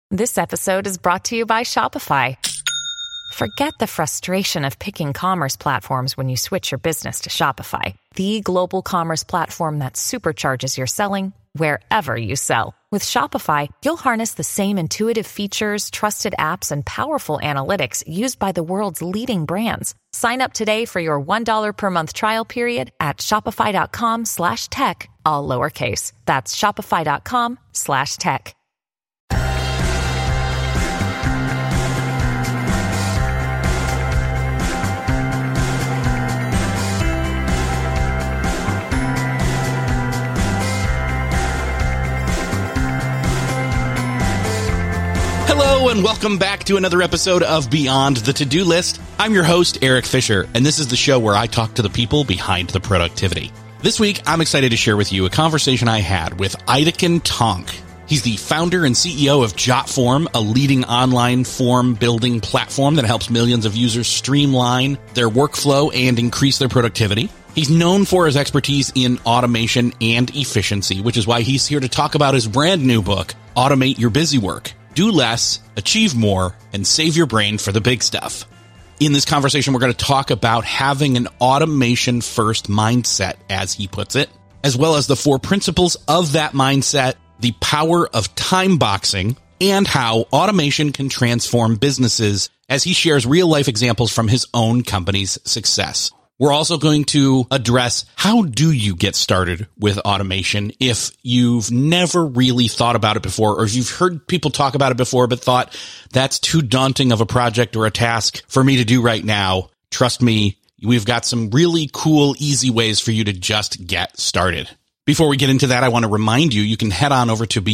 This episode is brought to you by Shopify. Forget the frustration of picking commerce platforms when you switch your business to Shopify, the global commerce platform that supercharges your selling wherever you sell. With Shopify, you'll harness the same intuitive features, trusted apps, and powerful analytics used by the world's leading brands. Sign up today for your $1 per month trial period at shopify.com/tech, all lowercase. That's shopify.com/tech. Hello and welcome back to another episode of Beyond the To-Do List. I'm your host, Eric Fisher, and this is the show where I talk to the people behind the productivity. This week, I'm excited to share with you a conversation I had with Aytekin Tonk. He's the founder and CEO of JotForm, a leading online form building platform that helps millions of users streamline their workflow and increase their productivity. He's known for his expertise in automation and efficiency, which is why he's here to talk about his brand new book, Automate Your Busy Work. Do less, achieve more, and save your brain for the big stuff. In this conversation, we're going to talk about having an automation-first mindset, as he puts it, as well as the 4 principles of that mindset, the power of time boxing, and how automation can transform businesses, as he shares real-life examples from his own company's success. We're also going to address how do you get started with automation if you've never really thought about it before, or if you've heard people talk about it before but thought that's too daunting of a project or a task for me to do right now. Trust me, we've got some really cool, easy ways for you to just get started. Before we get into that, I want to remind you, you can head on over to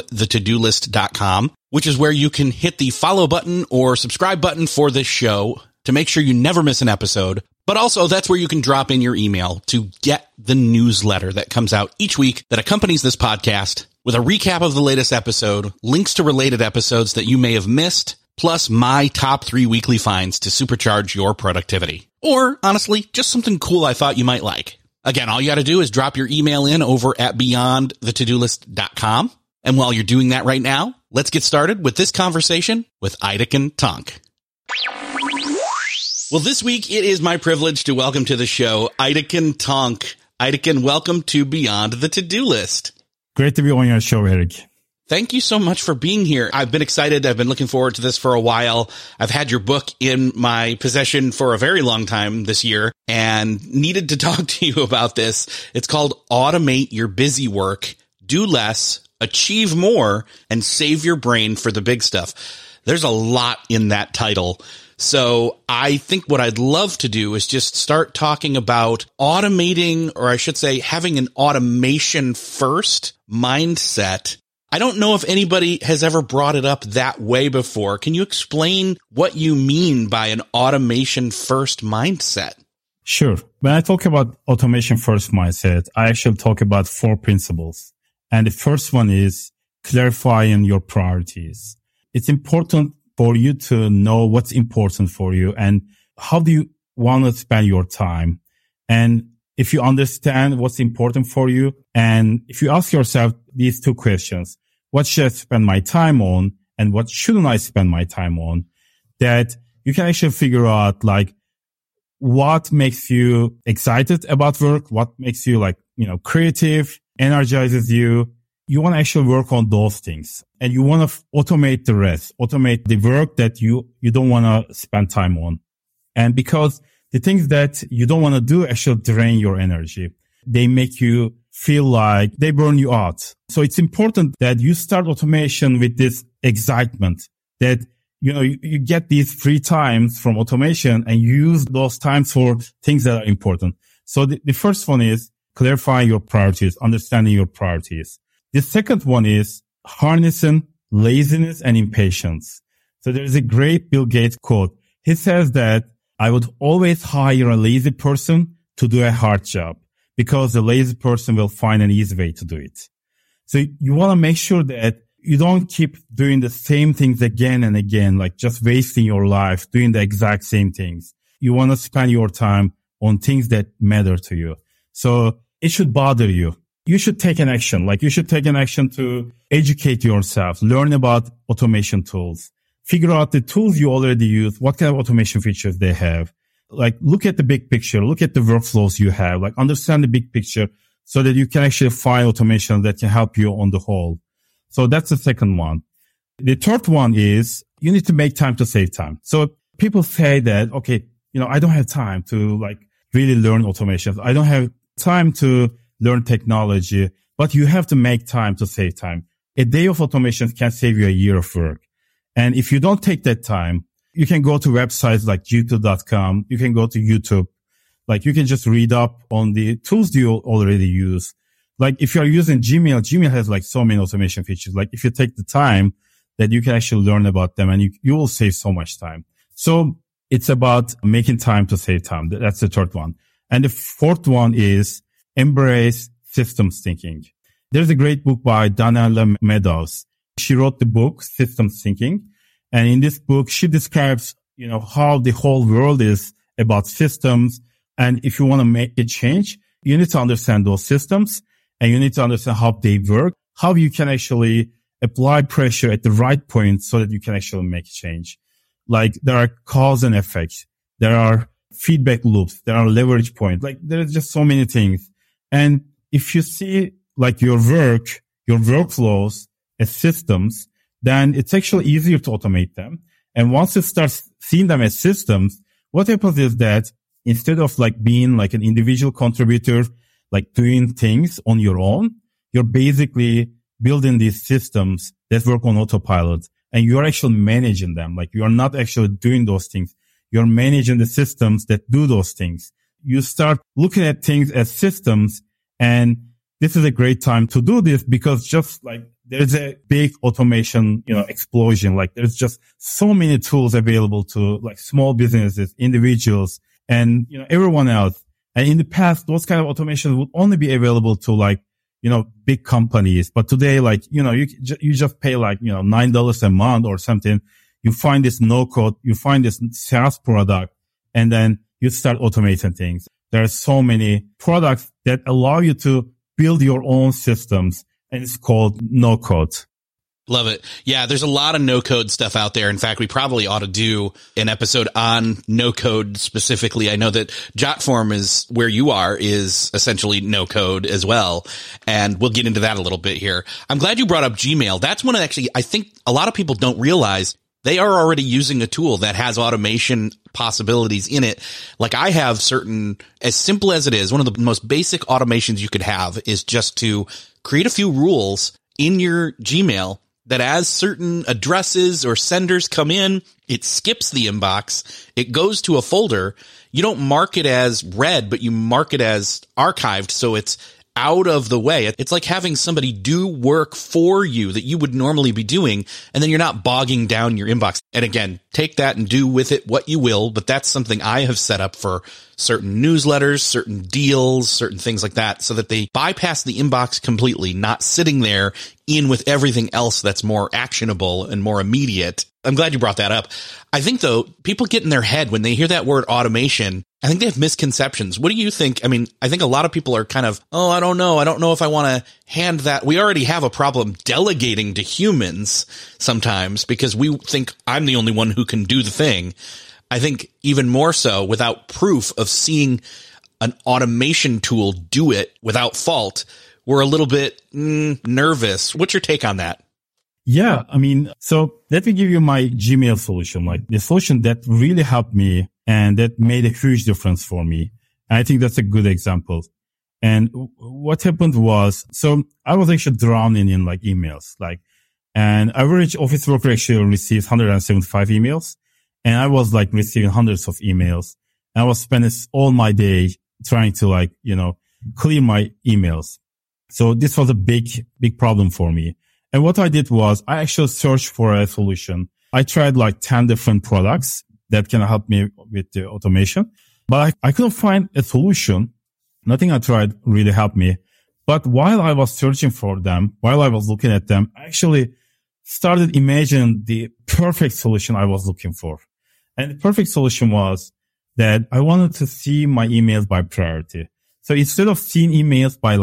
beyondthetodolist.com, which is where you can hit the follow button or subscribe button for this show to make sure you never miss an episode. But also, that's where you can drop in your email to get the newsletter that comes out each week that accompanies this podcast with a recap of the latest episode, links to related episodes that you may have missed, plus my top 3 weekly finds to supercharge your productivity. Or, honestly, just something cool I thought you might like. Again, all you got to do is drop your email in over at beyondthetodolist.com. And while you're doing that right now, let's get started with this conversation with Aytekin Tonk. Well, this week, it is my privilege to welcome to the show Aytekin Tonk. Aytekin, welcome to Beyond the To-Do List. Great to be on your show, Eric. Thank you so much for being here. I've been excited. I've been looking forward to this for a while. I've had your book in my possession for a very long time this year and needed to talk to you about this. It's called Automate Your Busy Work, Do Less, Achieve More, and Save Your Brain for the Big Stuff. There's a lot in that title. So I think what I'd love to do is just start talking about automating, or I should say having an automation first mindset. I don't know if anybody has ever brought it up that way before. Can you explain what you mean by an automation first mindset? Sure. When I talk about automation first mindset, I actually talk about 4 principles. And the first one is clarifying your priorities. It's important for you to know what's important for you and how do you want to spend your time. And if you understand what's important for you, and if you ask yourself these 2 questions, what should I spend my time on and what shouldn't I spend my time on, that you can actually figure out like what makes you excited about work, what makes you creative, energizes you. You want to actually work on those things and you want to automate the rest, automate the work that you don't want to spend time on. And because the things that you don't want to do actually drain your energy. They make you feel like they burn you out. So it's important that you start automation with this excitement that, you get these free times from automation and you use those times for things that are important. So the first one is clarifying your priorities, understanding your priorities. The second one is harnessing laziness and impatience. So there's a great Bill Gates quote. He says that I would always hire a lazy person to do a hard job because the lazy person will find an easy way to do it. So you want to make sure that you don't keep doing the same things again and again, like just wasting your life doing the exact same things. You want to spend your time on things that matter to you. So it should bother you. you should take an action. Like you should take an action to educate yourself, learn about automation tools, figure out the tools you already use, what kind of automation features they have. Like look at the big picture, look at the workflows you have, like understand the big picture so that you can actually find automation that can help you on the whole. So that's the second one. The third one is you need to make time to save time. So people say that, okay, I don't have time to like really learn automation. I don't have time to learn technology, but you have to make time to save time. A day of automation can save you a year of work. And if you don't take that time, you can go to websites like g2.com. You can go to YouTube. Like you can just read up on the tools you already use. Like if you're using Gmail has like so many automation features. Like if you take the time that you can actually learn about them and you will save so much time. So it's about making time to save time. That's the third one. And the fourth one is embrace systems thinking. There's a great book by Donella Meadows. She wrote the book Systems Thinking. And in this book, she describes, how the whole world is about systems. And if you want to make a change, you need to understand those systems and you need to understand how they work, how you can actually apply pressure at the right point so that you can actually make a change. Like there are cause and effects. There are feedback loops. There are leverage points. Like there's just so many things. And if you see like your work, your workflows as systems, then it's actually easier to automate them. And once you start seeing them as systems, what happens is that instead of like being like an individual contributor, like doing things on your own, you're basically building these systems that work on autopilot and you're actually managing them. Like you're not actually doing those things. You're managing the systems that do those things. You start looking at things as systems, and this is a great time to do this because just like there's a big automation, explosion. Like there's just so many tools available to like small businesses, individuals, and, everyone else. And in the past, those kind of automation would only be available to like, big companies. But today, like, you just pay like, $9 a month or something. You find this no code, you find this SaaS product, and then you start automating things. There are so many products that allow you to build your own systems, and it's called no code. Love it. Yeah, there's a lot of no-code stuff out there. In fact, we probably ought to do an episode on no-code specifically. I know that JotForm is where you are is essentially no-code as well, and we'll get into that a little bit here. I'm glad you brought up Gmail. That's one of actually, I think a lot of people don't realize they are already using a tool that has automation possibilities in it. Like I have certain, as simple as it is, one of the most basic automations you could have is just to create a few rules in your Gmail that as certain addresses or senders come in, it skips the inbox. It goes to a folder. You don't mark it as read, but you mark it as archived. So it's out of the way. It's like having somebody do work for you that you would normally be doing, and then you're not bogging down your inbox. And again, take that and do with it what you will, but that's something I have set up for certain newsletters, certain deals, certain things like that, so that they bypass the inbox completely, not sitting there in with everything else that's more actionable and more immediate. I'm glad you brought that up. I think, though, people get in their head when they hear that word automation. I think they have misconceptions. What do you think? I mean, I think a lot of people are kind of, I don't know. I don't know if I want to hand that. We already have a problem delegating to humans sometimes because we think I'm the only one who can do the thing. I think even more so without proof of seeing an automation tool do it without fault, we're a little bit nervous. What's your take on that? Yeah, I mean, so let me give you my Gmail solution, like the solution that really helped me and that made a huge difference for me. And I think that's a good example. And what happened was, so I was actually drowning in like emails, like, and average office worker actually receives 175 emails. And I was like receiving hundreds of emails. And I was spending all my day trying to like, clear my emails. So this was a big problem for me. And what I did was I actually searched for a solution. I tried like 10 different products that can help me with the automation, but I couldn't find a solution. Nothing I tried really helped me. But while I was searching for them, while I was looking at them, I actually started imagining the perfect solution I was looking for. And the perfect solution was that I wanted to see my emails by priority. So instead of seeing emails by like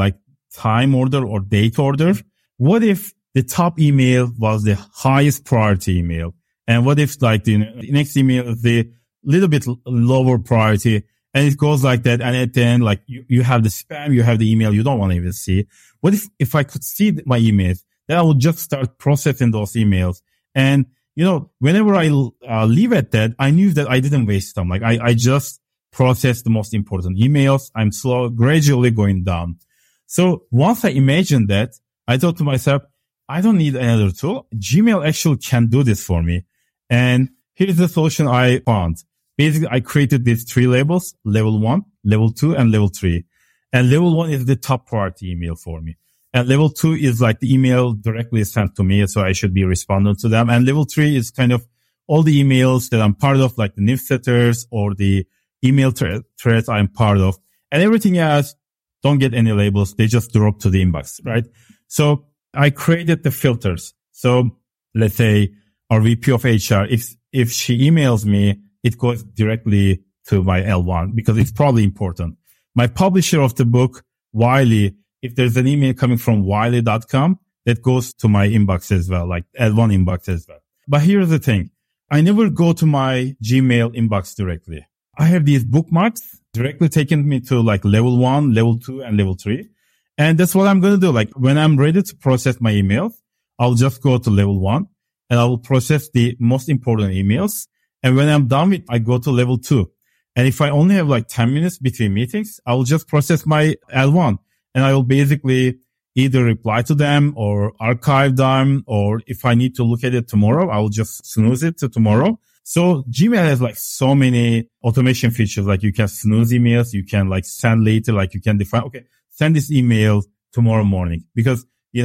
time order or date order? What if the top email was the highest priority email? And what if like the next email is the little bit lower priority? And it goes like that. And at the end, like you have the spam, you have the email you don't want to even see. What if I could see my emails, then I would just start processing those emails. And, whenever I leave at that, I knew that I didn't waste time. Like I just processed the most important emails. I'm gradually going down. So once I imagined that, I thought to myself, I don't need another tool. Gmail actually can do this for me. And here's the solution I found. Basically, I created these 3 labels, level 1, level 2, and level 3. And level 1 is the top priority email for me. And level 2 is like the email directly sent to me, so I should be responding to them. And level 3 is kind of all the emails that I'm part of, like the newsletters or the email threads I'm part of. And everything else, don't get any labels. They just drop to the inbox, right? So I created the filters. So let's say our VP of HR, if she emails me, it goes directly to my L1 because it's probably important. My publisher of the book, Wiley, if there's an email coming from wiley.com, that goes to my inbox as well, like L1 inbox as well. But here's the thing. I never go to my Gmail inbox directly. I have these bookmarks directly taking me to like level 1, level 2, and level 3. And that's what I'm going to do. Like when I'm ready to process my emails, I'll just go to level 1 and I will process the most important emails. And when I'm done with, I go to level 2. And if I only have like 10 minutes between meetings, I will just process my L1 and I will basically either reply to them or archive them. Or if I need to look at it tomorrow, I will just snooze it to tomorrow. So Gmail has like so many automation features. Like you can snooze emails. You can like send later, like you can define, okay, send this email tomorrow morning because,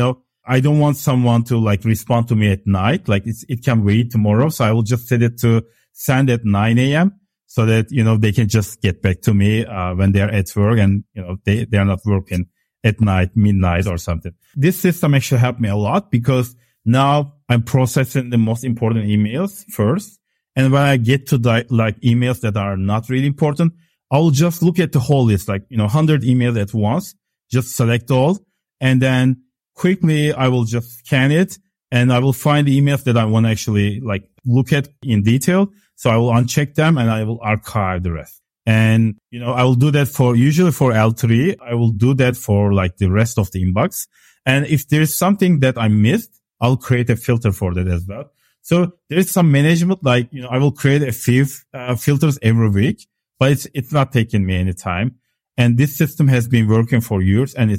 I don't want someone to like respond to me at night. Like it can wait tomorrow. So I will just set it to send at 9 a.m. so that, they can just get back to me, when they're at work and, they're not working at night, midnight or something. This system actually helped me a lot because now I'm processing the most important emails first. And when I get to the like emails that are not really important, I will just look at the whole list, like, 100 emails at once, just select all. And then quickly I will just scan it and I will find the emails that I want to actually like look at in detail. So I will uncheck them and I will archive the rest. And, I will do that usually for L3. I will do that for like the rest of the inbox. And if there's something that I missed, I'll create a filter for that as well. So there's some management, like, I will create a few filters every week, but it's not taking me any time. And this system has been working for years and it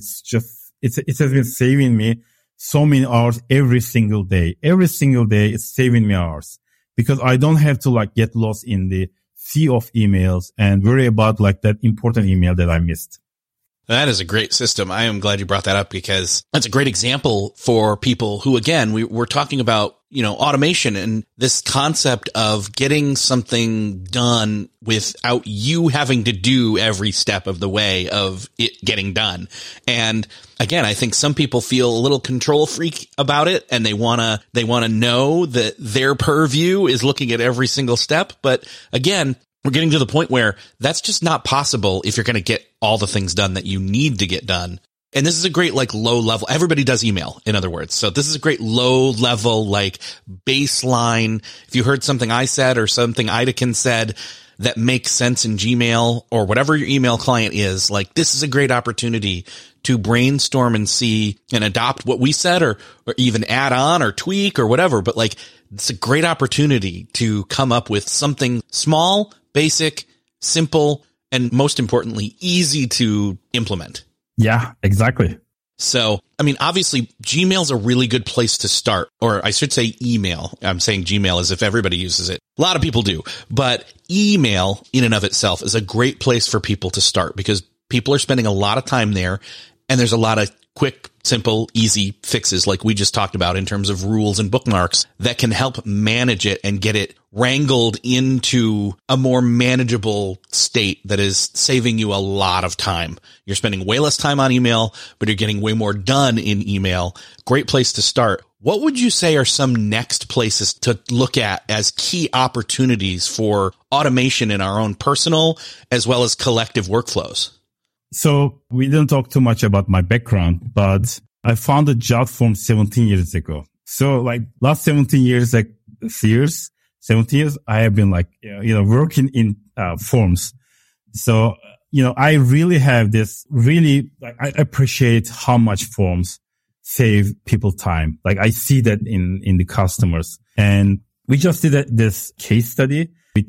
has been saving me so many hours every single day. Every single day it's saving me hours because I don't have to like get lost in the sea of emails and worry about like that important email that I missed. That is a great system. I am glad you brought that up because that's a great example for people who, again, we're talking about, automation and this concept of getting something done without you having to do every step of the way of it getting done. And again, I think some people feel a little control freak about it and they want to know that their purview is looking at every single step. But again, we're getting to the point where that's just not possible if you're going to get all the things done that you need to get done. And this is a great, like, low level. Everybody does email, in other words. So this is a great low level, like, baseline. If you heard something I said or something Idekin said that makes sense in Gmail or whatever your email client is, like, this is a great opportunity to brainstorm and see and adopt what we said or even add on or tweak or whatever. But like, it's a great opportunity to come up with something small, basic, simple, and most importantly, easy to implement. Yeah, exactly. So, I mean, obviously, Gmail's a really good place to start, or I should say email. I'm saying Gmail as if everybody uses it. A lot of people do, but email in and of itself is a great place for people to start because people are spending a lot of time there and there's a lot of quick, simple, easy fixes like we just talked about in terms of rules and bookmarks that can help manage it and get it wrangled into a more manageable state that is saving you a lot of time. You're spending way less time on email, but you're getting way more done in email. Great place to start. What would you say are some next places to look at as key opportunities for automation in our own personal as well as collective workflows? So we didn't talk too much about my background, but I founded JotForms 17 years ago. So like last 17 years, I have been like, working in forms. So, I really have this I appreciate how much forms save people time. Like I see that in the customers. And we just did this case study with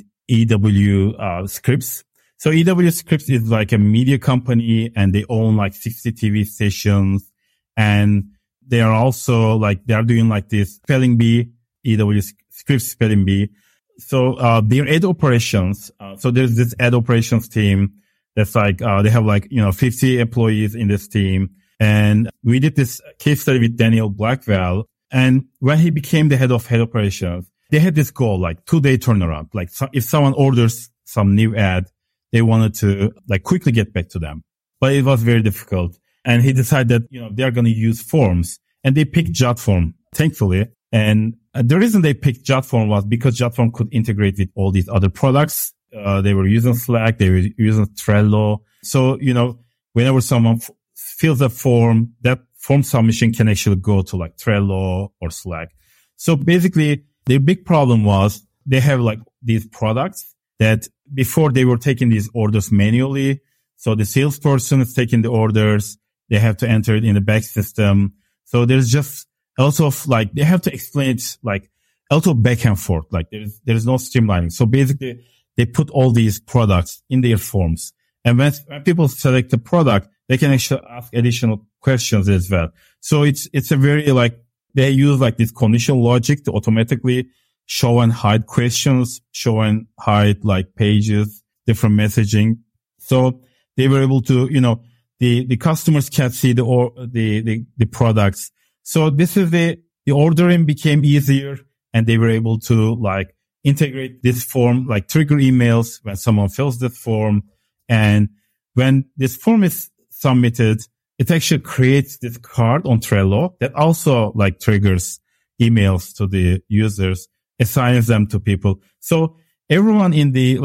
EW Scripts. So EW Scripts is like a media company and they own like 60 TV stations. And they are also they are doing like this spelling bee, EW Scripts spelling bee. So, their ad operations, so there's this ad operations team that's they have 50 employees in this team. And we did this case study with Daniel Blackwell. And when he became the head of operations, they had this goal, 2-day turnaround. If someone orders some new ad, they wanted to quickly get back to them. But it was very difficult. And he decided that, they're going to use forms, and they picked JotForm, thankfully. And the reason they picked JotForm was because JotForm could integrate with all these other products. They were using Slack. They were using Trello. So, whenever someone fills a form, that form submission can actually go to Trello or Slack. So basically, their big problem was they have these products that before they were taking these orders manually. So the salesperson is taking the orders. They have to enter it in the back system. So there's just also they have to explain it also back and forth. There's no streamlining. So basically they put all these products in their forms. And when people select the product, they can actually ask additional questions as well. So it's a very they use this conditional logic to automatically show and hide questions, show and hide pages, different messaging. So they were able to, the customers can see the products. So this is the ordering became easier, and they were able to integrate this form, trigger emails when someone fills this form. And when this form is submitted, it actually creates this card on Trello that also triggers emails to the users, assigns them to people. So everyone in the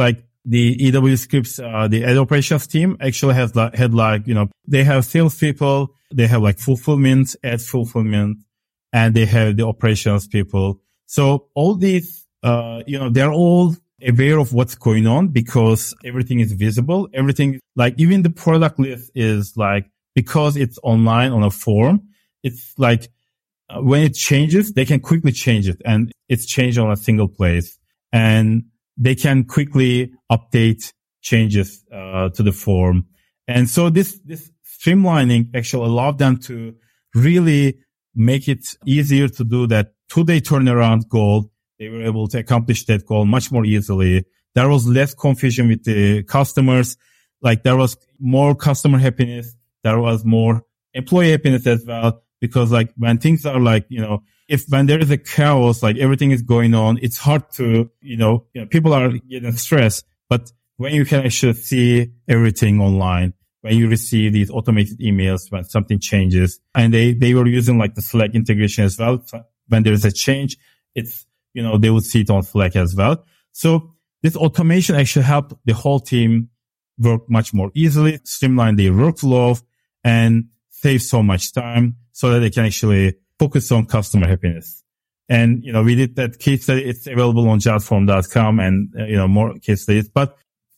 EW Scripts, the ad operations team actually had they have salespeople, they have fulfillment, ad fulfillment, and they have the operations people. So all these, they're all aware of what's going on because everything is visible. Everything, even the product list is because it's online on a form, it's when it changes, they can quickly change it, and it's changed on a single place, and they can quickly update changes to the form. And so this streamlining actually allowed them to really make it easier to do that 2-day turnaround goal. They were able to accomplish that goal much more easily. There was less confusion with the customers. There was more customer happiness. There was more employee happiness as well. Because when things are when there is a chaos, everything is going on, it's hard to, people are getting stressed. But when you can actually see everything online, when you receive these automated emails, when something changes, and they were using the Slack integration as well. So when there is a change, it's, they would see it on Slack as well. So this automation actually helped the whole team work much more easily, streamline their workflow, and save so much time so that they can actually focus on customer happiness. And, we did that case study. It's available on jotform.com and, more case studies. But,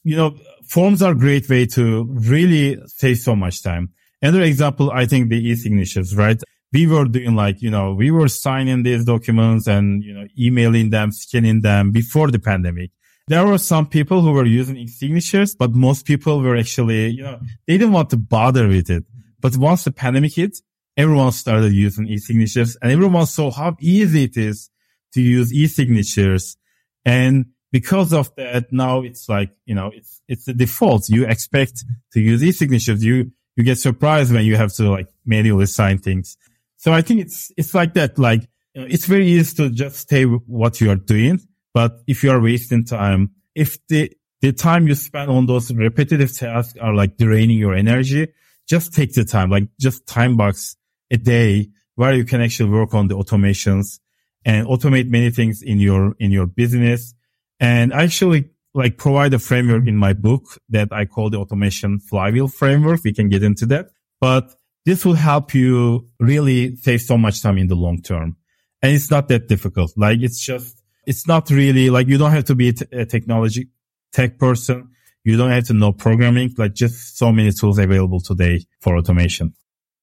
forms are a great way to really save so much time. Another example, I think the e-signatures, right? We were doing we were signing these documents and, emailing them, scanning them before the pandemic. There were some people who were using e-signatures, but most people were actually, they didn't want to bother with it. But once the pandemic hit, everyone started using e-signatures, and everyone saw how easy it is to use e-signatures. And because of that, now it's it's the default. You expect to use e-signatures. You get surprised when you have to manually sign things. So I think it's like that. It's very easy to just stay with what you are doing. But if you are wasting time, if the time you spend on those repetitive tasks are draining your energy, just take the time, just time box a day where you can actually work on the automations and automate many things in your business. And actually, like provide a framework in my book that I call the automation flywheel framework. We can get into that, but this will help you really save so much time in the long term. And it's not that difficult. Like it's not really like you don't have to be a tech person. You don't have to know programming, like just so many tools available today for automation.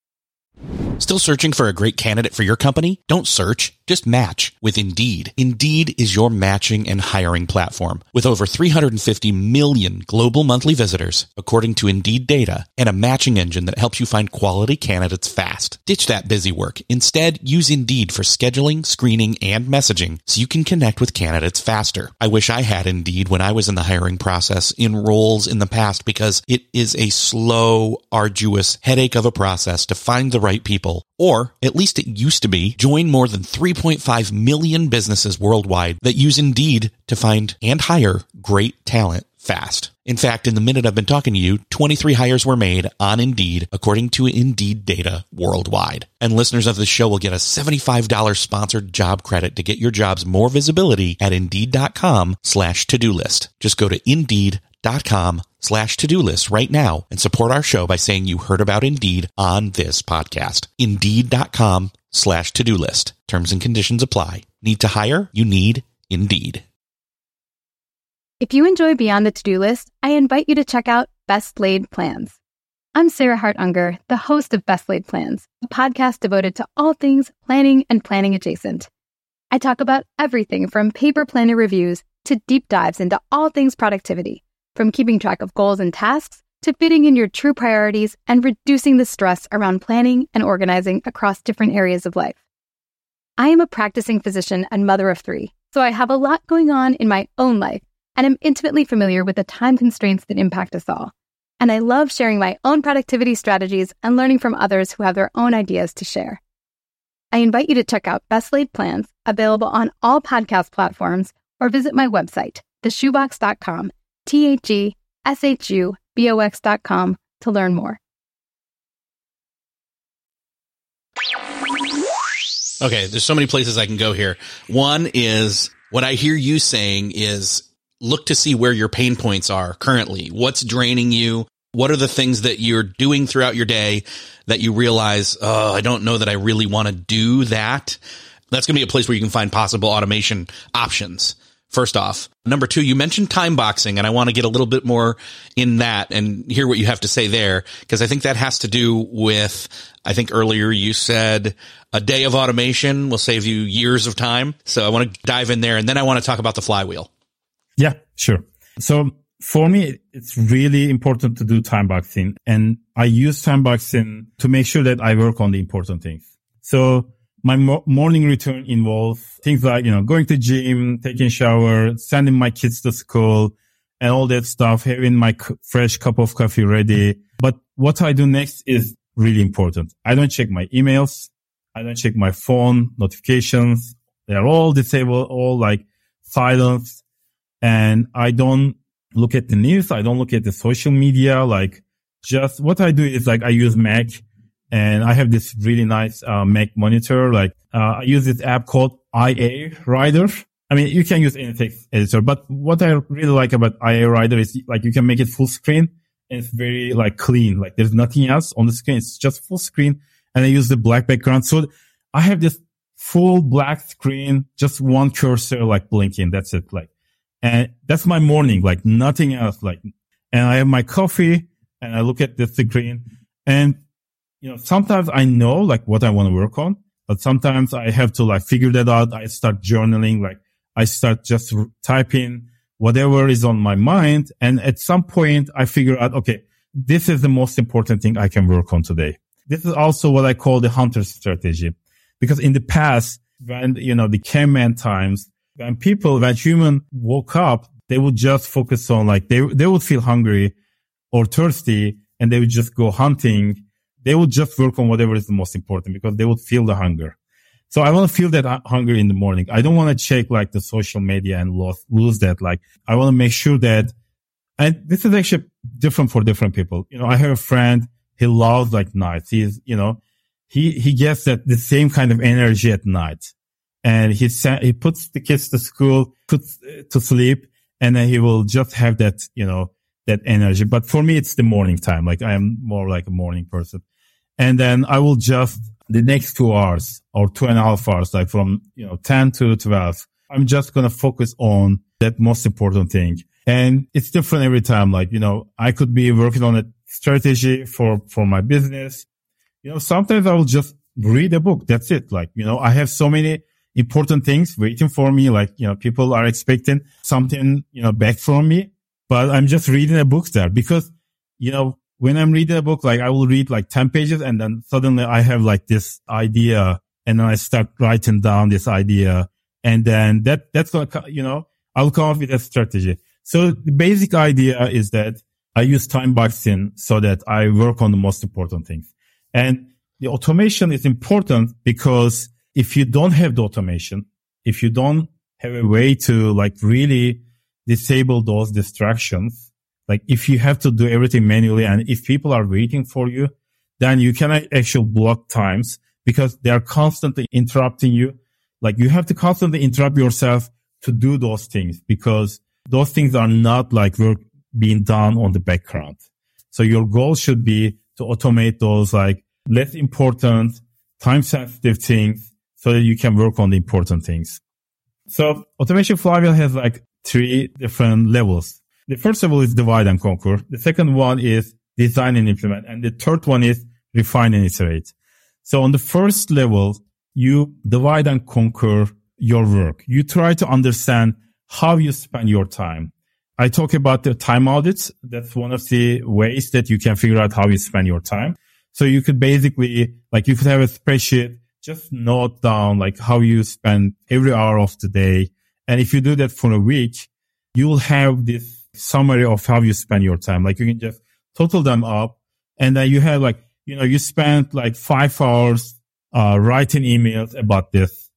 Still searching for a great candidate for your company? Don't search, just match with Indeed. Indeed is your matching and hiring platform with over 350 million global monthly visitors, according to Indeed data, and a matching engine that helps you find quality candidates fast. Ditch that busy work. Instead, use Indeed for scheduling, screening, and messaging so you can connect with candidates faster. I wish I had Indeed when I was in the hiring process in roles in the past because it is a slow, arduous headache of a process to find the right people. Or, at least it used to be, join more than 3.5 million businesses worldwide that use Indeed to find and hire great talent fast. In fact, in the minute I've been talking to you, 23 hires were made on Indeed, according to Indeed data worldwide. And listeners of the show will get a $75 sponsored job credit to get your jobs more visibility at Indeed.com/to-do list. Just go to Indeed.com/to-do list right now and support our show by saying you heard about Indeed on this podcast. Indeed.com/to-do list. Terms and conditions apply. Need to hire? You need Indeed. If you enjoy Beyond the To-Do List, I invite you to check out Best Laid Plans. I'm Sarah Hart Unger, the host of Best Laid Plans, a podcast devoted to all things planning and planning adjacent. I talk about everything from paper planner reviews to deep dives into all things productivity, from keeping track of goals and tasks to fitting in your true priorities and reducing the stress around planning and organizing across different areas of life. I am a practicing physician and mother of 3, so I have a lot going on in my own life and am intimately familiar with the time constraints that impact us all. And I love sharing my own productivity strategies and learning from others who have their own ideas to share. I invite you to check out Best Laid Plans, available on all podcast platforms, or visit my website, theshoebox.com, THESHUBOX.com, to learn more. Okay, there's so many places I can go here. One is what I hear you saying is look to see where your pain points are currently. What's draining you? What are the things that you're doing throughout your day that you realize, oh, I don't know that I really want to do that? That's going to be a place where you can find possible automation options. First off. Number 2, you mentioned time boxing, and I want to get a little bit more in that and hear what you have to say there, because I think that has to do with, I think earlier you said a day of automation will save you years of time. So I want to dive in there, and then I want to talk about the flywheel. Yeah, sure. So for me, it's really important to do time boxing, and I use time boxing to make sure that I work on the important things. So my morning routine involves things like, going to gym, taking a shower, sending my kids to school and all that stuff, having my fresh cup of coffee ready. But what I do next is really important. I don't check my emails. I don't check my phone notifications. They're all disabled, all like silenced. And I don't look at the news. I don't look at the social media. Like, just what I do is like I use Mac, and I have this really nice Mac monitor. Like I use this app called IA Writer. I mean, you can use any text editor, but what I really like about IA Writer is like you can make it full screen, and it's very like clean. Like there's nothing else on the screen. It's just full screen, and I use the black background. So I have this full black screen, just one cursor like blinking. That's it. Like. And that's my morning, like nothing else. Like, and I have my coffee and I look at the screen, and, sometimes I know like what I want to work on, but sometimes I have to like figure that out. I start journaling, like I start just typing whatever is on my mind. And at some point I figure out, okay, this is the most important thing I can work on today. This is also what I call the hunter strategy, because in the past, when, the caveman times, when human woke up, they would just focus on like, they would feel hungry or thirsty, and they would just go hunting. They would just work on whatever is the most important because they would feel the hunger. So I want to feel that hunger in the morning. I don't want to check like the social media and lose that. Like I want to make sure that, and this is actually different for different people. I have a friend, he loves like nights. He's, he gets that the same kind of energy at night. And he puts the kids to school, puts to sleep, and then he will just have that, that energy. But for me, it's the morning time. Like I am more like a morning person. And then I will just the next 2 hours or 2.5 hours, like from, 10 to 12, I'm just going to focus on that most important thing. And it's different every time. Like, I could be working on a strategy for my business. Sometimes I will just read a book. That's it. Like, I have so many important things waiting for me. Like, people are expecting something, back from me, but I'm just reading a book there because, when I'm reading a book, like I will read like 10 pages and then suddenly I have like this idea and then I start writing down this idea. And then that's like, I'll come up with a strategy. So the basic idea is that I use time boxing so that I work on the most important things. And the automation is important because if you don't have the automation, if you don't have a way to like really disable those distractions, like if you have to do everything manually and if people are waiting for you, then you cannot actually block times because they are constantly interrupting you. Like you have to constantly interrupt yourself to do those things because those things are not like work being done on the background. So your goal should be to automate those like less important, time sensitive things so that you can work on the important things. So automation flywheel has like 3 different levels. The first level is divide and conquer. The second one is design and implement. And the third one is refine and iterate. So on the first level, you divide and conquer your work. You try to understand how you spend your time. I talk about the time audits. That's one of the ways that you can figure out how you spend your time. So you could basically, like you could have a spreadsheet, just note down like how you spend every hour of the day. And if you do that for a week, you will have this summary of how you spend your time. Like you can just total them up and then you have like, you spent like 5 hours, writing emails about this,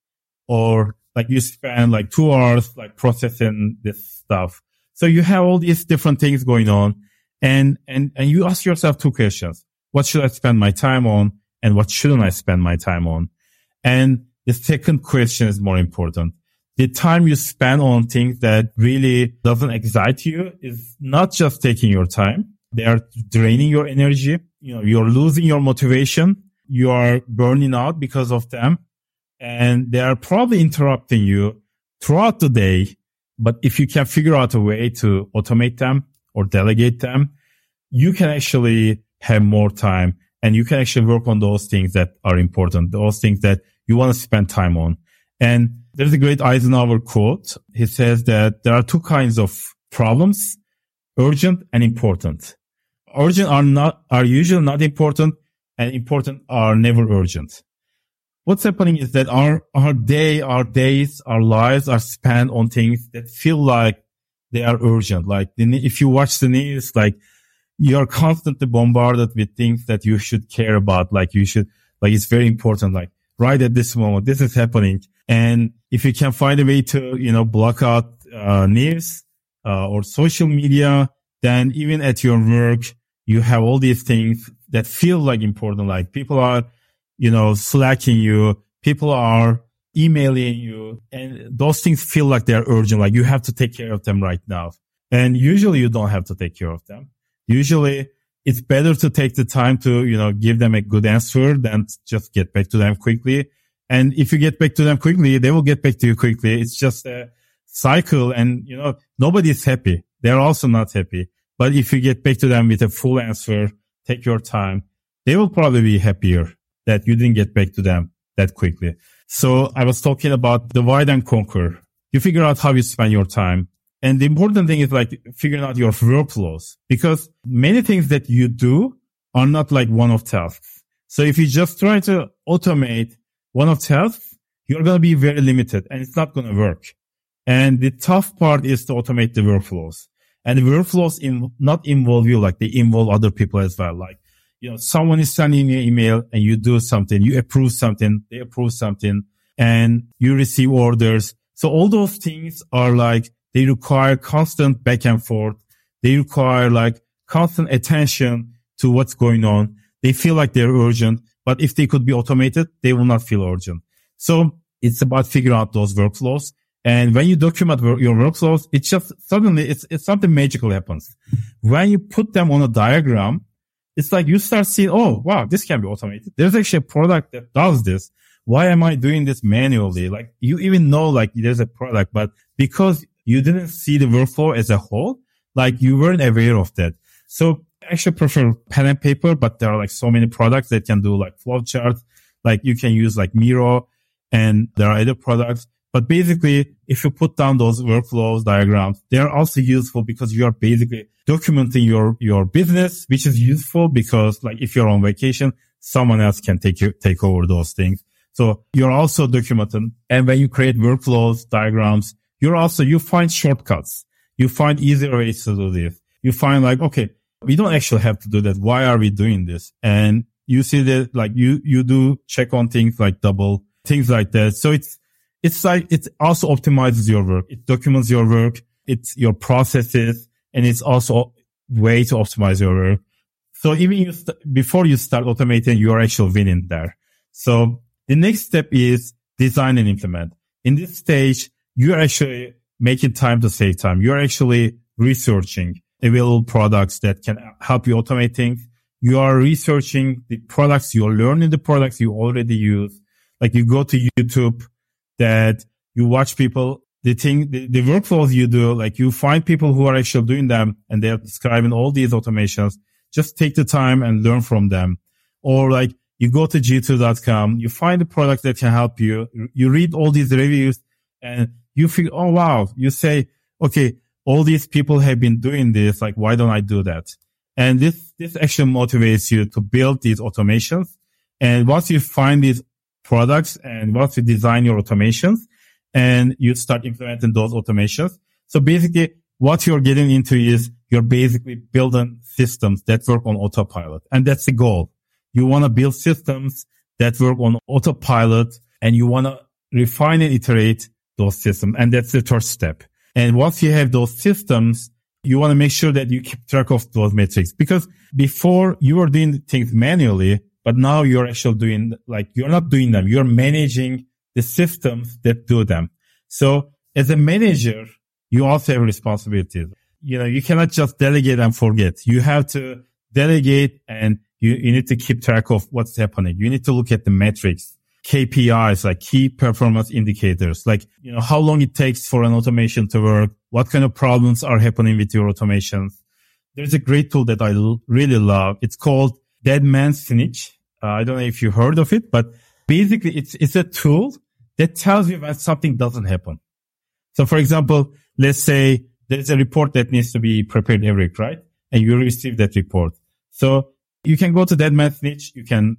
or like you spend like 2 hours, like processing this stuff. So you have all these different things going on and you ask yourself 2 questions. What should I spend my time on? And what shouldn't I spend my time on? And the second question is more important. The time you spend on things that really doesn't excite you is not just taking your time. They are draining your energy. You're losing your motivation. You are burning out because of them. And they are probably interrupting you throughout the day. But if you can figure out a way to automate them or delegate them, you can actually have more time and you can actually work on those things that are important, those things that you want to spend time on. And there's a great Eisenhower quote. He says that there are 2 kinds of problems, urgent and important. Urgent are usually not important and important are never urgent. What's happening is that our days, our lives are spent on things that feel like they are urgent. Like if you watch the news, like you are constantly bombarded with things that you should care about. Like it's very important. Like right at this moment, this is happening. And if you can find a way to, block out, news, or social media, then even at your work, you have all these things that feel like important. Like people are, slacking you. People are emailing you and those things feel like they're urgent. Like you have to take care of them right now. And usually you don't have to take care of them. Usually it's better to take the time to, give them a good answer than just get back to them quickly. And if you get back to them quickly, they will get back to you quickly. It's just a cycle and, nobody's happy. They're also not happy. But if you get back to them with a full answer, take your time, they will probably be happier that you didn't get back to them that quickly. So I was talking about divide and conquer. You figure out how you spend your time. And the important thing is like figuring out your workflows because many things that you do are not like one-off tasks. So if you just try to automate one-off tasks, you're going to be very limited and it's not going to work. And the tough part is to automate the workflows. And the workflows not involve you, like they involve other people as well. Like, someone is sending you an email and you do something, you approve something, they approve something, and you receive orders. So all those things are like, they require constant back and forth. They require like constant attention to what's going on. They feel like they're urgent, but if they could be automated, they will not feel urgent. So it's about figuring out those workflows And when you document your workflows, it's just suddenly it's something magical happens. When you put them on a diagram, it's like you start seeing, oh, wow, this can be automated. There's actually a product that does this. Why am I doing this manually? Like you even know like there's a product, but because you didn't see the workflow as a whole, like you weren't aware of that. So I actually prefer pen and paper, but there are like so many products that can do like flowcharts. Like you can use like Miro and there are other products. But basically, if you put down those workflows, diagrams, they are also useful because you are basically documenting your business, which is useful because like if you're on vacation, someone else can take over those things. So you're also documenting. And when you create workflows, diagrams, you find shortcuts. You find easier ways to do this. You find like, okay, we don't actually have to do that. Why are we doing this? And you see that like you do check on things like double, things like that. So it's like, it also optimizes your work. It documents your work. It's your processes, and it's also a way to optimize your work. So even before you start automating, you are actually winning there. So the next step is design and implement. In this stage, you're actually making time to save time. You're actually researching available products that can help you automate things. You are researching the products, you're learning the products you already use. Like you go to YouTube, that you watch people, the workflows you do, like you find people who are actually doing them and they're describing all these automations. Just take the time and learn from them. Or like you go to g2.com, you find a product that can help you. You read all these reviews and you feel, oh wow, you say, okay, all these people have been doing this. Like, why don't I do that? And this actually motivates you to build these automations. And once you find these products and once you design your automations and you start implementing those automations. So basically what you're getting into is you're basically building systems that work on autopilot. And that's the goal. You want to build systems that work on autopilot and you want to refine and iterate those systems. And that's the third step. And once you have those systems, you want to make sure that you keep track of those metrics, because before you were doing things manually, but now you're actually doing, like, you're not doing them. You're managing the systems that do them. So as a manager, you also have responsibilities. You know, you cannot just delegate and forget. You have to delegate and you need to keep track of what's happening. You need to look at the metrics, KPIs, like key performance indicators, like, you know, how long it takes for an automation to work, what kind of problems are happening with your automations. There's a great tool that I really love. It's called Dead Man's Snitch. I don't know if you heard of it, but basically it's a tool that tells you when something doesn't happen. So for example, let's say there's a report that needs to be prepared every week, right? And you receive that report. So you can go to Dead Man's Snitch. You can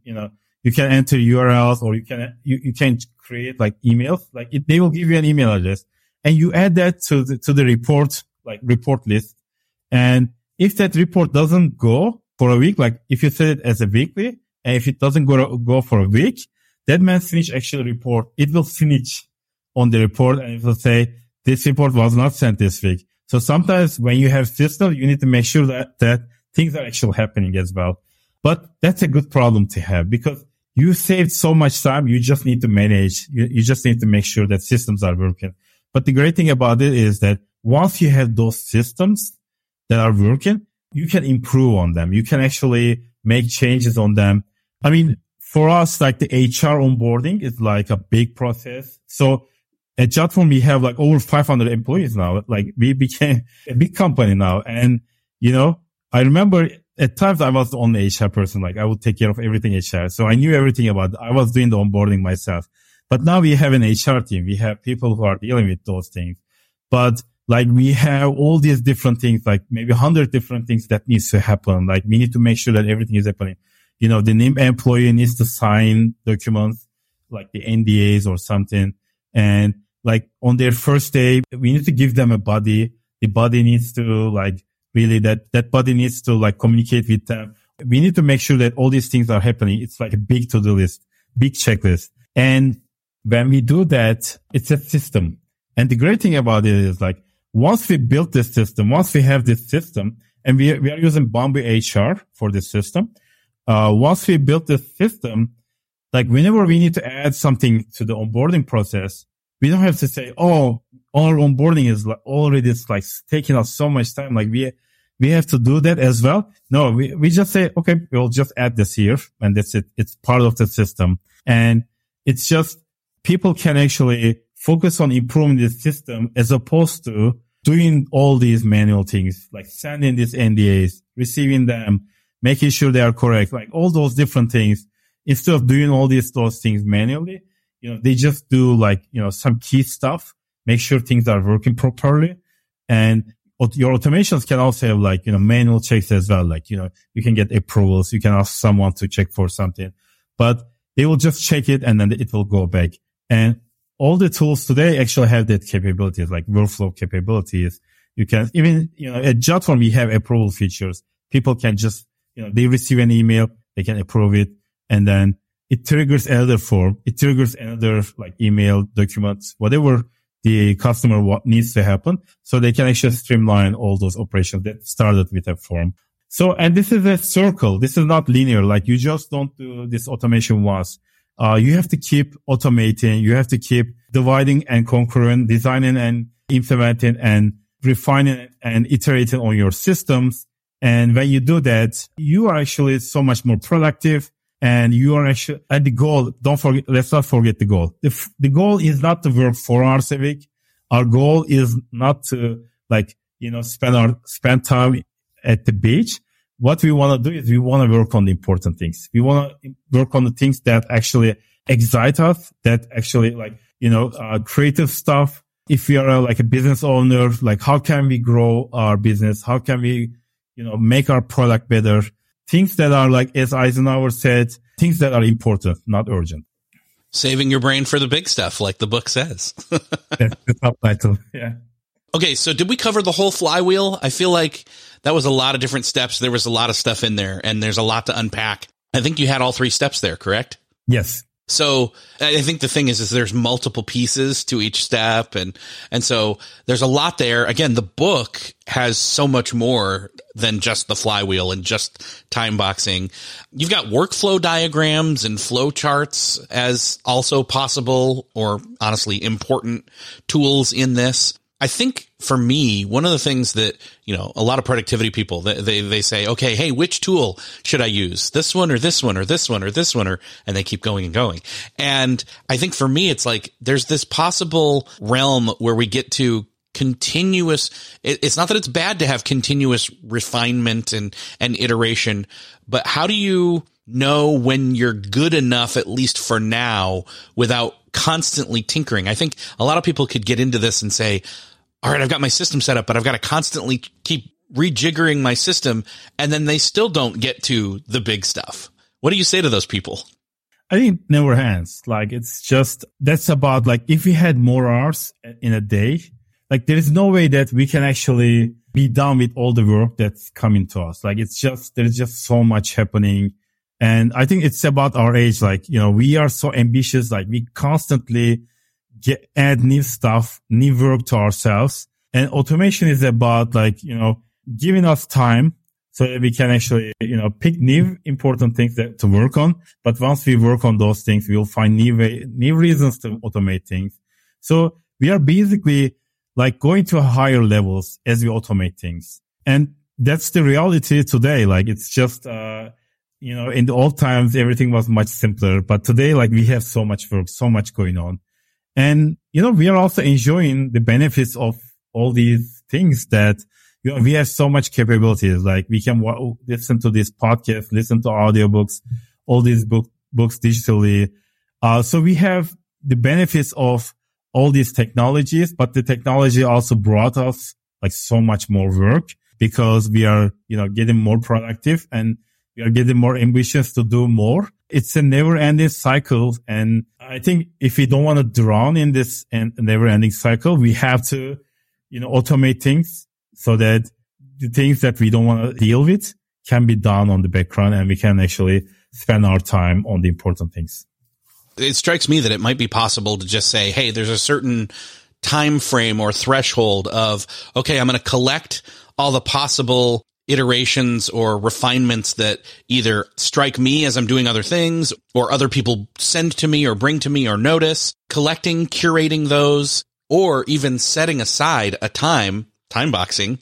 enter URLs, or you can create like emails. Like they will give you an email address and you add that to the report, like report list. And if that report doesn't go for a week, like if you set it as a weekly, and if it doesn't go for a week, Dead Man's Snitch actually report, it will snitch on the report and it will say, this report was not sent this week. So sometimes when you have systems, you need to make sure that things are actually happening as well. But that's a good problem to have, because you saved so much time. You just need to manage. You just need to make sure that systems are working. But the great thing about it is that once you have those systems that are working, you can improve on them. You can actually make changes on them. I mean, for us, like the HR onboarding is like a big process. So at JotPhone, we have like over 500 employees now. Like we became a big company now. And, you know, I remember at times I was the only HR person. Like I would take care of everything HR. So I knew everything about it. I was doing the onboarding myself. But now we have an HR team. We have people who are dealing with those things. But like we have all these different things, like maybe 100 different things that needs to happen. Like we need to make sure that everything is happening. You know, the new employee needs to sign documents like the NDAs or something. And like on their first day, we need to give them a body. The body needs to like really that body needs to like communicate with them. We need to make sure that all these things are happening. It's like a big to-do list, big checklist. And when we do that, it's a system. And the great thing about it is like, once we build this system, once we have this system, and we are using Bamboo HR for this system, once we build this system, like whenever we need to add something to the onboarding process, we don't have to say, oh, our onboarding is like already, it's like taking us so much time. Like we have to do that as well. No, we just say, okay, we'll just add this here and that's it. It's part of the system. And it's just people can actually focus on improving the system as opposed to doing all these manual things, like sending these NDAs, receiving them, making sure they are correct, like all those different things. Instead of doing all those things manually, they just do like, some key stuff, make sure things are working properly. And your automations can also have like, manual checks as well. Like, you can get approvals. You can ask someone to check for something, but they will just check it and then it will go back. And all the tools today actually have that capabilities, like workflow capabilities. You can even, at JotForm, we have approval features. People can just, they receive an email, they can approve it, and then it triggers another form. It triggers another like email, documents, whatever the customer needs to happen. So they can actually streamline all those operations that started with a form. So, and this is a circle. This is not linear. Like you just don't do this automation once. You have to keep automating. You have to keep dividing and conquering, designing and implementing and refining and iterating on your systems. And when you do that, you are actually so much more productive and you are actually at the goal. Let's not forget the goal. The goal is not to work 4 hours a week. Our goal is not to spend time at the beach. What we want to do is we want to work on the important things. We want to work on the things that actually excite us, that actually creative stuff. If we are like a business owner, like how can we grow our business? How can we, make our product better? Things that are like, as Eisenhower said, things that are important, not urgent. Saving your brain for the big stuff, like the book says. That's the subtitle. Yeah. Okay. So did we cover the whole flywheel? I feel like that was a lot of different steps. There was a lot of stuff in there and there's a lot to unpack. I think you had all 3 steps there, correct? Yes. So I think the thing is there's multiple pieces to each step. And so there's a lot there. Again, the book has so much more than just the flywheel and just time boxing. You've got workflow diagrams and flow charts as also possible or honestly important tools in this. I think for me, one of the things that, a lot of productivity people, they say, okay, hey, which tool should I use? This one or this one or this one or this one, and they keep going and going. And I think for me, it's like there's this possible realm where we get to continuous. It's not that it's bad to have continuous refinement and iteration, but how do you know when you're good enough, at least for now, without constantly tinkering? I think a lot of people could get into this and say, all right, I've got my system set up, but I've got to constantly keep rejiggering my system. And then they still don't get to the big stuff. What do you say to those people? I think it never ends. Like, it's just, that's about like, if we had more hours in a day, like there is no way that we can actually be done with all the work that's coming to us. Like, it's just, there's just so much happening. And I think it's about our age. Like, we are so ambitious. Like, we constantly add new stuff, new work to ourselves. And automation is about like, giving us time so that we can actually, pick new important things to work on. But once we work on those things, we'll find new reasons to automate things. So we are basically like going to higher levels as we automate things. And that's the reality today. Like, it's just, in the old times, everything was much simpler. But today, like, we have so much work, so much going on. And, we are also enjoying the benefits of all these things that, we have so much capabilities. Like, we can listen to this podcast, listen to audiobooks, all these books digitally. So we have the benefits of all these technologies, but the technology also brought us like so much more work because we are, getting more productive and we are getting more ambitious to do more. It's a never ending cycle. And I think if we don't want to drown in this never ending cycle, we have to, automate things so that the things that we don't want to deal with can be done on the background and we can actually spend our time on the important things. It strikes me that it might be possible to just say, hey, there's a certain time frame or threshold of, okay, I'm going to collect all the possible iterations or refinements that either strike me as I'm doing other things or other people send to me or bring to me or notice, collecting, curating those, or even setting aside a time boxing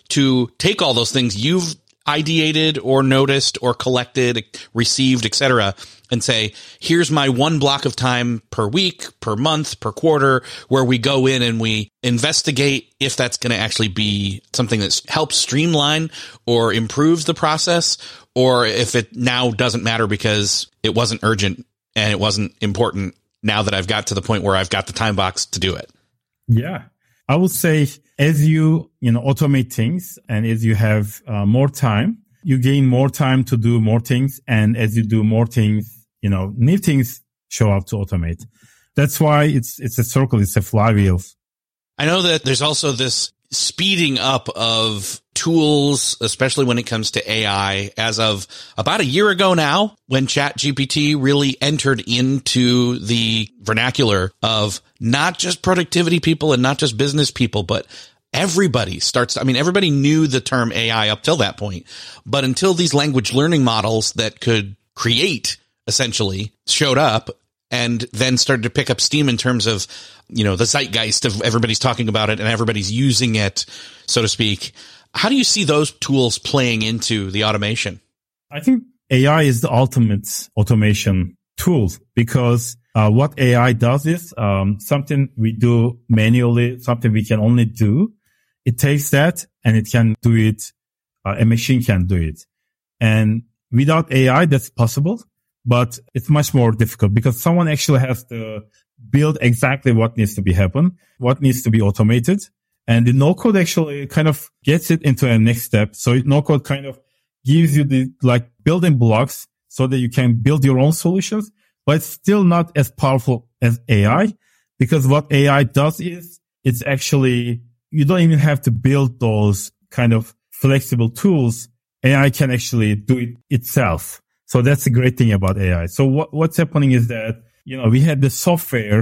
to take all those things you've ideated or noticed or collected, received, etc., and say, here's my one block of time per week, per month, per quarter, where we go in and we investigate if that's going to actually be something that helps streamline or improves the process, or if it now doesn't matter because it wasn't urgent and it wasn't important now that I've got to the point where I've got the time box to do it. Yeah. I would say as you automate things and as you have more time, you gain more time to do more things. And as you do more things, new things show up to automate. That's why it's a circle. It's a flywheel. I know that there's also this speeding up of tools, especially when it comes to AI, as of about a year ago now, when ChatGPT really entered into the vernacular of not just productivity people and not just business people, but everybody everybody knew the term AI up till that point. But until these language learning models that could create essentially showed up and then started to pick up steam in terms of, the zeitgeist of everybody's talking about it and everybody's using it, so to speak. How do you see those tools playing into the automation? I think AI is the ultimate automation tool because what AI does is something we do manually, something we can only do. It takes that and it can do it. A machine can do it. And without AI, that's possible, but it's much more difficult because someone actually has to build exactly what needs to be happen, what needs to be automated. And the no-code actually kind of gets it into a next step. So no-code kind of gives you the building blocks so that you can build your own solutions, but it's still not as powerful as AI because what AI does is it's actually, you don't even have to build those kind of flexible tools. AI can actually do it itself. So that's the great thing about AI. So what's happening is that, we had the software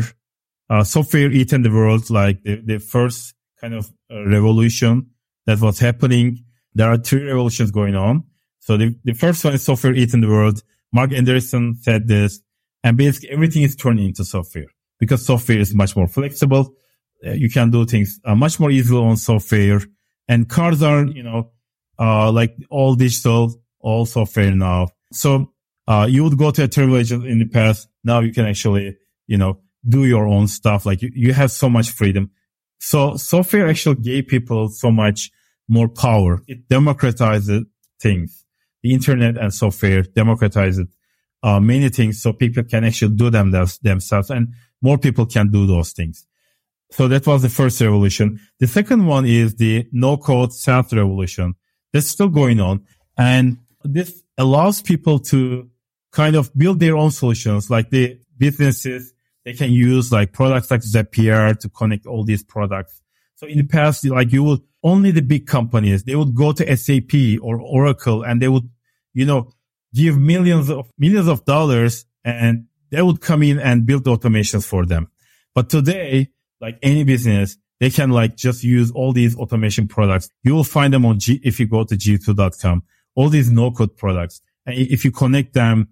eating the world, like the first kind of revolution that was happening. There are 3 revolutions going on. So the first one is software eating the world. Mark Anderson said this, and basically everything is turning into software because software is much more flexible. You can do things much more easily on software, and cars are, all digital, all software now. So, you would go to a travel agent in the past. Now you can actually, do your own stuff. Like you have so much freedom. So software actually gave people so much more power. It democratized things. The internet and software democratized many things so people can actually do them themselves and more people can do those things. So that was the first revolution. The second one is the no-code SaaS revolution. That's still going on. And this allows people to kind of build their own solutions, like the businesses. They can use products like Zapier to connect all these products. So in the past, only the big companies, they would go to SAP or Oracle and they would, give millions of dollars and they would come in and build automations for them. But today, like any business, they can just use all these automation products. You will find them on if you go to g2.com, all these no-code products. And if you connect them,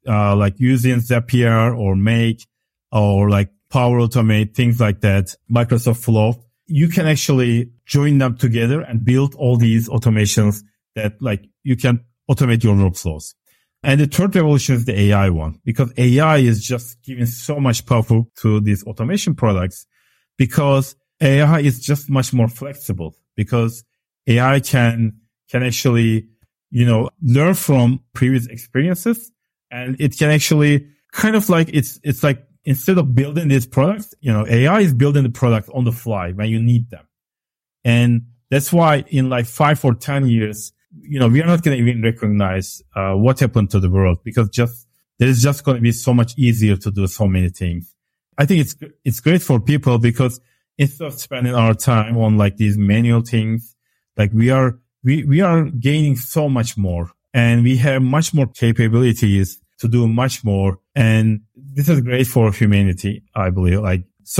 using Zapier or Make or Power Automate, things like that, Microsoft Flow, you can actually join them together and build all these automations that you can automate your workflows. And the third revolution is the AI one, because AI is just giving so much power to these automation products because AI is just much more flexible because AI can actually, learn from previous experiences and it can actually kind of it's like instead of building these products, AI is building the product on the fly when you need them. And that's why in 5 or 10 years, we are not going to even recognize what happened to the world because there is just going to be so much easier to do so many things. I think it's great for people because instead of spending our time on these manual things, we are gaining so much more and we have much more capabilities to do much more. And this is great for humanity, I believe. So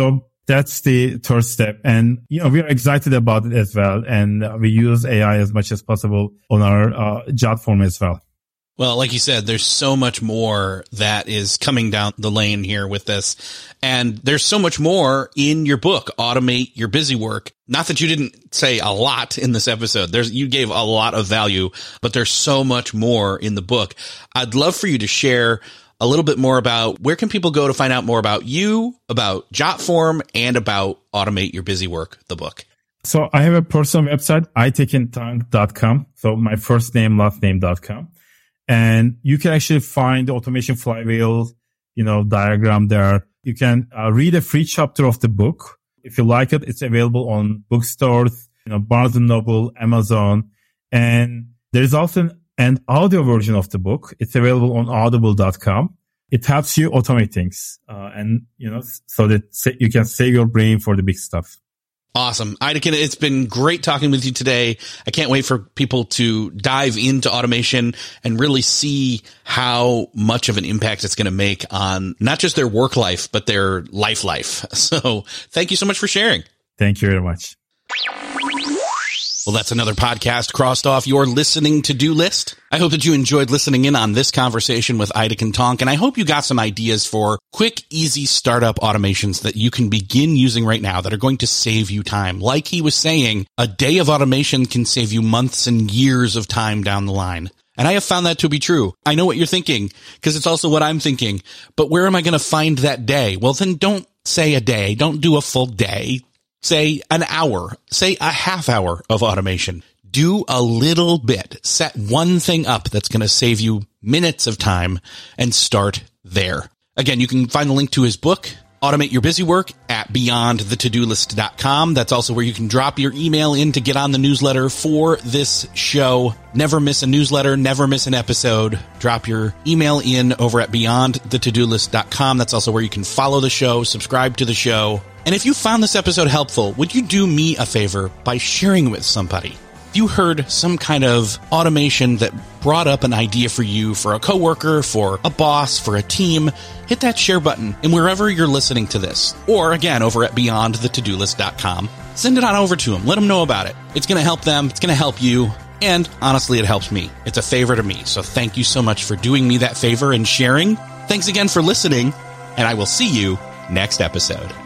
That's the third step. And, we are excited about it as well. And we use AI as much as possible on our JotForm as well. Well, like you said, there's so much more that is coming down the lane here with this. And there's so much more in your book, Automate Your Busy Work. Not that you didn't say a lot in this episode. You gave a lot of value, but there's so much more in the book. I'd love for you to share a little bit more about where can people go to find out more about you, about JotForm, and about Automate Your Busy Work, the book. So I have a personal website, itekintang.com. So my first name, last name.com. And you can actually find the automation flywheel, diagram there. You can read a free chapter of the book. If you like it, it's available on bookstores, Barnes & Noble, Amazon. And there's also an audio version of the book. It's available on audible.com. It helps you automate things, so that you can save your brain for the big stuff. Awesome. Aytekin, it's been great talking with you today. I can't wait for people to dive into automation and really see how much of an impact it's going to make on not just their work life, but their life. So thank you so much for sharing. Thank you very much. Well, that's another podcast crossed off your listening to-do list. I hope that you enjoyed listening in on this conversation with Aytekin Tonk, and I hope you got some ideas for quick, easy startup automations that you can begin using right now that are going to save you time. Like he was saying, a day of automation can save you months and years of time down the line. And I have found that to be true. I know what you're thinking, because it's also what I'm thinking. But where am I going to find that day? Well, then don't say a day. Don't do a full day. Say an hour, say a half hour of automation. Do a little bit. Set one thing up that's going to save you minutes of time and start there. Again, you can find the link to his book, Automate Your Busy Work, at beyondthetodolist.com. That's also where you can drop your email in to get on the newsletter for this show. Never miss a newsletter, never miss an episode. Drop your email in over at beyondthetodolist.com. That's also where you can follow the show, subscribe to the show. And if you found this episode helpful, would you do me a favor by sharing it with somebody? If you heard some kind of automation that brought up an idea for you, for a coworker, for a boss, for a team, hit that share button in wherever you're listening to this. Or again, over at beyondthetodolist.com. Send it on over to them. Let them know about it. It's going to help them. It's going to help you. And honestly, it helps me. It's a favor to me. So thank you so much for doing me that favor and sharing. Thanks again for listening. And I will see you next episode.